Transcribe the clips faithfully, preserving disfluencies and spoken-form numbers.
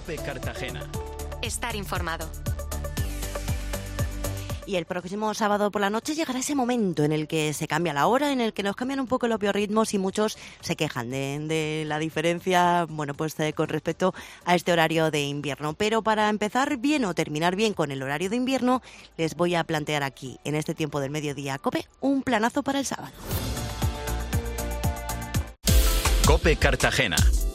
COPE Cartagena. Estar informado. Y el próximo sábado por la noche llegará ese momento en el que se cambia la hora, en el que nos cambian un poco los biorritmos y muchos se quejan de, de la diferencia, bueno, pues eh, con respecto a este horario de invierno. Pero para empezar bien o terminar bien con el horario de invierno, les voy a plantear aquí, en este tiempo del mediodía COPE, un planazo para el sábado. COPE Cartagena.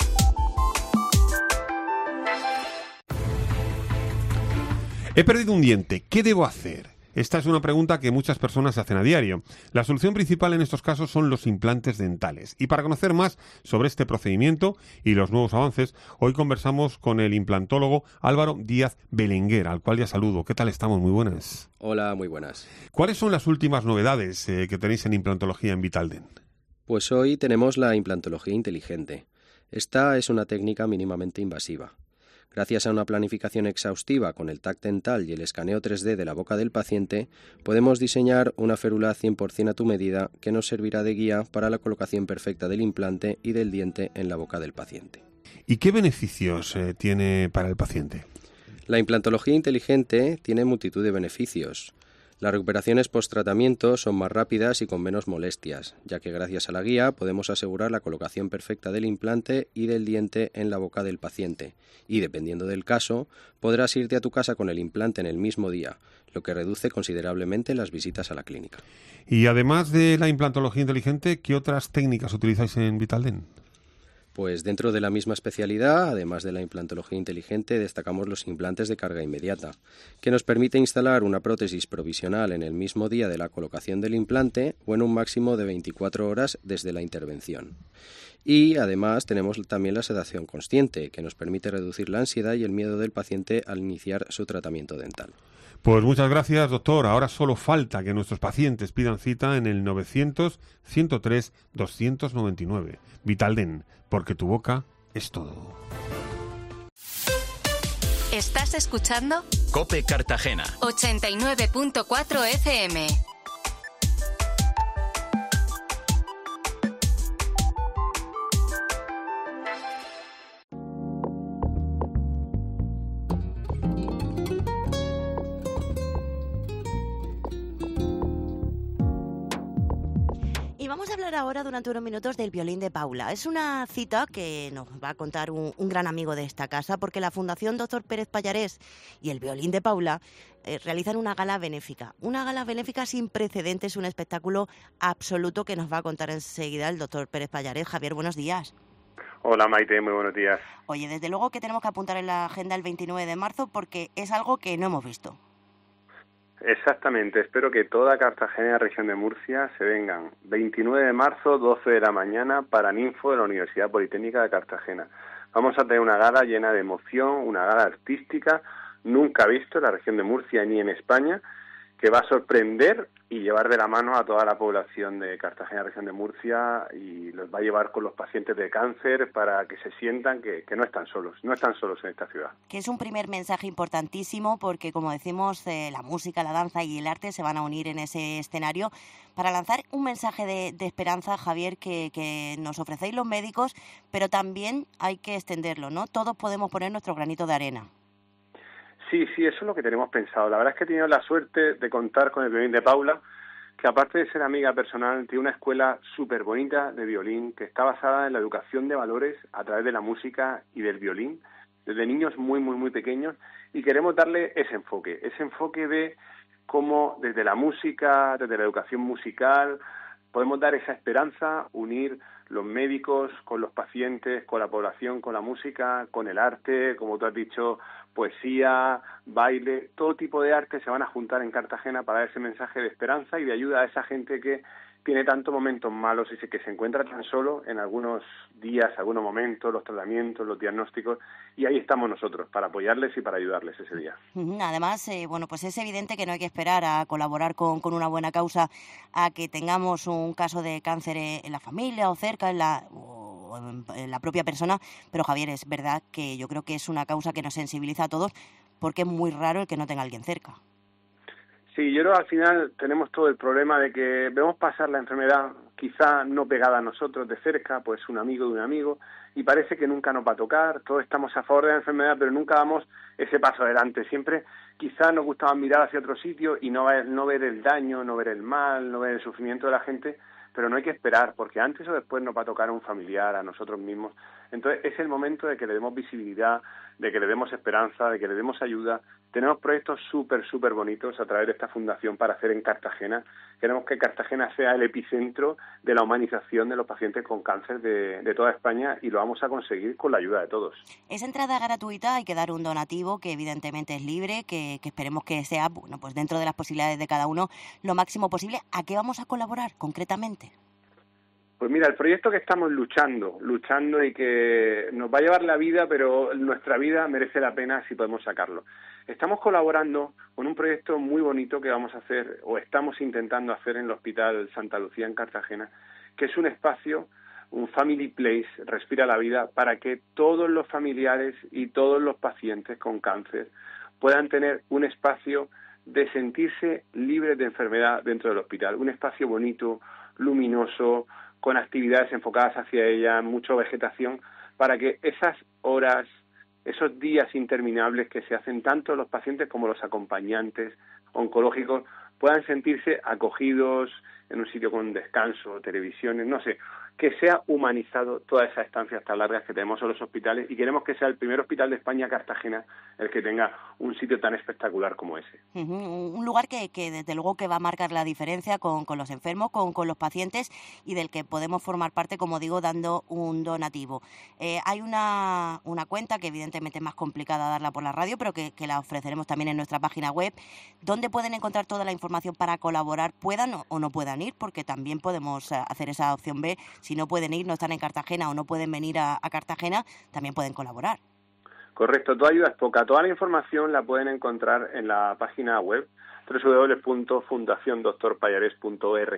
He perdido un diente, ¿qué debo hacer? Esta es una pregunta que muchas personas hacen a diario. La solución principal en estos casos son los implantes dentales. Y para conocer más sobre este procedimiento y los nuevos avances, hoy conversamos con el implantólogo Álvaro Díaz Belenguer, al cual ya saludo. ¿Qué tal estamos? Muy buenas. Hola, muy buenas. ¿Cuáles son las últimas novedades eh, que tenéis en implantología en Vitaldent? Pues hoy tenemos la implantología inteligente. Esta es una técnica mínimamente invasiva. Gracias a una planificación exhaustiva con el T A C dental y el escaneo tres D de la boca del paciente, podemos diseñar una férula cien por ciento a tu medida que nos servirá de guía para la colocación perfecta del implante y del diente en la boca del paciente. ¿Y qué beneficios eh, tiene para el paciente? La implantología inteligente tiene multitud de beneficios. Las recuperaciones post-tratamiento son más rápidas y con menos molestias, ya que gracias a la guía podemos asegurar la colocación perfecta del implante y del diente en la boca del paciente, y dependiendo del caso, podrás irte a tu casa con el implante en el mismo día, lo que reduce considerablemente las visitas a la clínica. Y además de la implantología inteligente, ¿qué otras técnicas utilizáis en Vitaldent? Pues dentro de la misma especialidad, además de la implantología inteligente, destacamos los implantes de carga inmediata, que nos permite instalar una prótesis provisional en el mismo día de la colocación del implante o en un máximo de veinticuatro horas desde la intervención. Y además tenemos también la sedación consciente, que nos permite reducir la ansiedad y el miedo del paciente al iniciar su tratamiento dental. Pues muchas gracias, doctor. Ahora solo falta que nuestros pacientes pidan cita en el novecientos, ciento tres, doscientos noventa y nueve. Vitaldent, porque tu boca es todo. ¿Estás escuchando? COPE Cartagena. ochenta y nueve punto cuatro F M. Vamos a hablar ahora durante unos minutos del violín de Paula. Es una cita que nos va a contar un, un gran amigo de esta casa, porque la Fundación Doctor Pérez Pallarés y el violín de Paula eh, realizan una gala benéfica. Una gala benéfica sin precedentes, un espectáculo absoluto que nos va a contar enseguida el doctor Pérez Pallarés. Javier, buenos días. Hola Maite, muy buenos días. Oye, desde luego que tenemos que apuntar en la agenda el veintinueve de marzo porque es algo que no hemos visto. Exactamente, espero que toda Cartagena y la región de Murcia se vengan veintinueve de marzo, doce de la mañana, para Ninfo de la Universidad Politécnica de Cartagena. Vamos a tener una gala llena de emoción, una gala artística nunca vista en la región de Murcia ni en España, que va a sorprender y llevar de la mano a toda la población de Cartagena, región de Murcia, y los va a llevar con los pacientes de cáncer para que se sientan que, que no están solos, no están solos en esta ciudad. Que es un primer mensaje importantísimo porque, como decimos, eh, la música, la danza y el arte se van a unir en ese escenario para lanzar un mensaje de, de esperanza, Javier, que, que nos ofrecéis los médicos, pero también hay que extenderlo, ¿no? Todos podemos poner nuestro granito de arena. Sí, sí, eso es lo que tenemos pensado. La verdad es que he tenido la suerte de contar con el violín de Paula, que aparte de ser amiga personal, tiene una escuela súper bonita de violín que está basada en la educación de valores a través de la música y del violín, desde niños muy, muy, muy pequeños, y queremos darle ese enfoque, ese enfoque de cómo desde la música, desde la educación musical, podemos dar esa esperanza, unir los médicos con los pacientes, con la población, con la música, con el arte, como tú has dicho, poesía, baile, todo tipo de arte se van a juntar en Cartagena para dar ese mensaje de esperanza y de ayuda a esa gente que tiene tantos momentos malos y que se encuentra tan solo en algunos días, algunos momentos, los tratamientos, los diagnósticos, y ahí estamos nosotros para apoyarles y para ayudarles ese día. Además, eh, bueno, pues es evidente que no hay que esperar a colaborar con, con una buena causa a que tengamos un caso de cáncer en la familia o cerca, en la, o en la propia persona, pero Javier, es verdad que yo creo que es una causa que nos sensibiliza a todos porque es muy raro el que no tenga a alguien cerca. Sí, yo creo que al final tenemos todo el problema de que vemos pasar la enfermedad quizá no pegada a nosotros de cerca, pues un amigo de un amigo, y parece que nunca nos va a tocar, todos estamos a favor de la enfermedad, pero nunca damos ese paso adelante. Siempre quizá nos gustaba mirar hacia otro sitio y no ver, no ver el daño, no ver el mal, no ver el sufrimiento de la gente, pero no hay que esperar, porque antes o después nos va a tocar a un familiar, a nosotros mismos. Entonces es el momento de que le demos visibilidad, de que le demos esperanza, de que le demos ayuda. Tenemos proyectos súper, súper bonitos a través de esta fundación para hacer en Cartagena. Queremos que Cartagena sea el epicentro de la humanización de los pacientes con cáncer de, de toda España, y lo vamos a conseguir con la ayuda de todos. Es entrada gratuita, hay que dar un donativo que evidentemente es libre, que, que esperemos que sea, bueno, pues dentro de las posibilidades de cada uno, lo máximo posible. ¿A qué vamos a colaborar concretamente? Pues mira, el proyecto que estamos luchando, luchando y que nos va a llevar la vida, pero nuestra vida merece la pena si podemos sacarlo. Estamos colaborando con un proyecto muy bonito que vamos a hacer, o estamos intentando hacer en el Hospital Santa Lucía en Cartagena, que es un espacio, un family place, respira la vida, para que todos los familiares y todos los pacientes con cáncer puedan tener un espacio de sentirse libres de enfermedad dentro del hospital, un espacio bonito, luminoso, con actividades enfocadas hacia ella, mucha vegetación, para que esas horas, esos días interminables que se hacen tanto los pacientes como los acompañantes oncológicos puedan sentirse acogidos en un sitio con descanso, televisiones, no sé, que sea humanizado toda esa estancia tan largas que tenemos en los hospitales, y queremos que sea el primer hospital de España, Cartagena, el que tenga un sitio tan espectacular como ese. Uh-huh. Un lugar que, que desde luego que va a marcar la diferencia con, con los enfermos, con, con los pacientes, y del que podemos formar parte, como digo, dando un donativo. Eh, hay una, una cuenta que evidentemente es más complicada darla por la radio, pero que, que la ofreceremos también en nuestra página web, donde pueden encontrar toda la información para colaborar, puedan o, o no puedan ir, porque también podemos hacer esa opción B. Si no pueden ir, no están en Cartagena o no pueden venir a, a Cartagena, también pueden colaborar. Correcto, tu ayuda es poca. Toda la información la pueden encontrar en la página web doble u doble u doble u punto fundación doctor pallares punto org,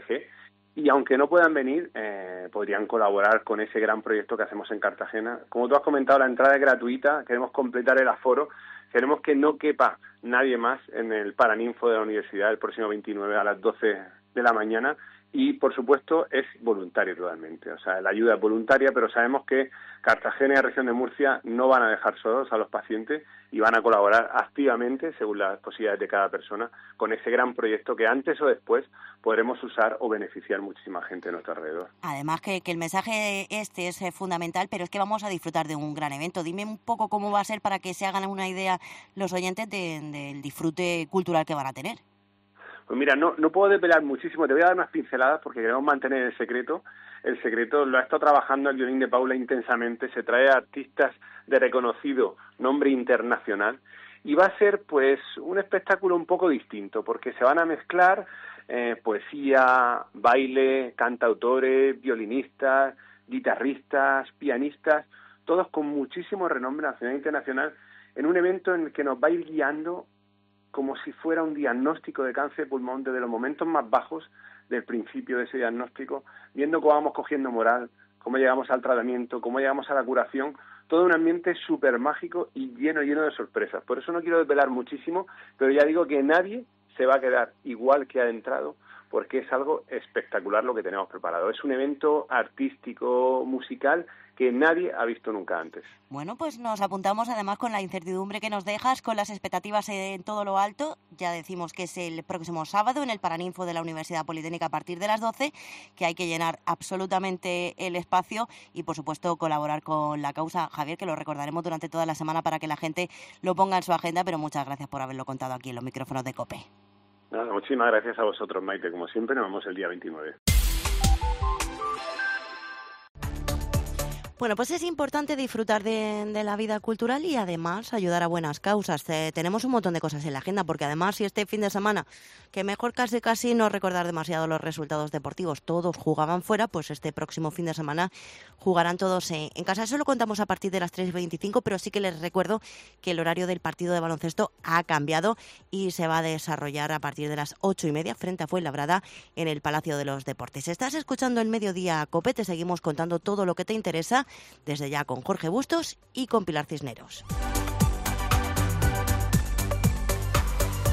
y aunque no puedan venir, eh, podrían colaborar con ese gran proyecto que hacemos en Cartagena. Como tú has comentado, la entrada es gratuita, queremos completar el aforo, queremos que no quepa nadie más en el Paraninfo de la Universidad el próximo veintinueve a las doce de la mañana. Y, por supuesto, es voluntario totalmente. O sea, la ayuda es voluntaria, pero sabemos que Cartagena y la región de Murcia no van a dejar solos a los pacientes y van a colaborar activamente, según las posibilidades de cada persona, con ese gran proyecto que antes o después podremos usar o beneficiar muchísima gente a nuestro alrededor. Además, que, que el mensaje este es fundamental, pero es que vamos a disfrutar de un gran evento. Dime un poco cómo va a ser para que se hagan una idea los oyentes de, del disfrute cultural que van a tener. Pues mira, no, no puedo desvelar muchísimo, te voy a dar unas pinceladas porque queremos mantener el secreto. El secreto lo ha estado trabajando el Violín de Paula intensamente, se trae a artistas de reconocido nombre internacional, y va a ser pues un espectáculo un poco distinto, porque se van a mezclar eh, poesía, baile, cantautores, violinistas, guitarristas, pianistas, todos con muchísimo renombre nacional e internacional, en un evento en el que nos va a ir guiando como si fuera un diagnóstico de cáncer de pulmón desde los momentos más bajos del principio de ese diagnóstico, viendo cómo vamos cogiendo moral, cómo llegamos al tratamiento, cómo llegamos a la curación, todo un ambiente súper mágico y lleno, lleno de sorpresas. Por eso no quiero desvelar muchísimo, pero ya digo que nadie se va a quedar igual que ha entrado, porque es algo espectacular lo que tenemos preparado. Es un evento artístico, musical, que nadie ha visto nunca antes. Bueno, pues nos apuntamos además con la incertidumbre que nos dejas, con las expectativas en todo lo alto. Ya decimos que es el próximo sábado en el Paraninfo de la Universidad Politécnica a partir de las doce, que hay que llenar absolutamente el espacio y, por supuesto, colaborar con la causa. Javier, que lo recordaremos durante toda la semana para que la gente lo ponga en su agenda, pero muchas gracias por haberlo contado aquí en los micrófonos de COPE. Nada, muchísimas gracias a vosotros, Maite. Como siempre, nos vemos el día veintinueve. Bueno, pues es importante disfrutar de, de la vida cultural y además ayudar a buenas causas. Eh, tenemos un montón de cosas en la agenda, porque además si este fin de semana, que mejor casi casi no recordar demasiado los resultados deportivos, todos jugaban fuera, pues este próximo fin de semana jugarán todos en, en casa. Eso lo contamos a partir de las tres y veinticinco, pero sí que les recuerdo que el horario del partido de baloncesto ha cambiado y se va a desarrollar a partir de las ocho y media frente a Fuenlabrada en el Palacio de los Deportes. Estás escuchando el Mediodía COPE, te seguimos contando todo lo que te interesa desde ya con Jorge Bustos y con Pilar Cisneros.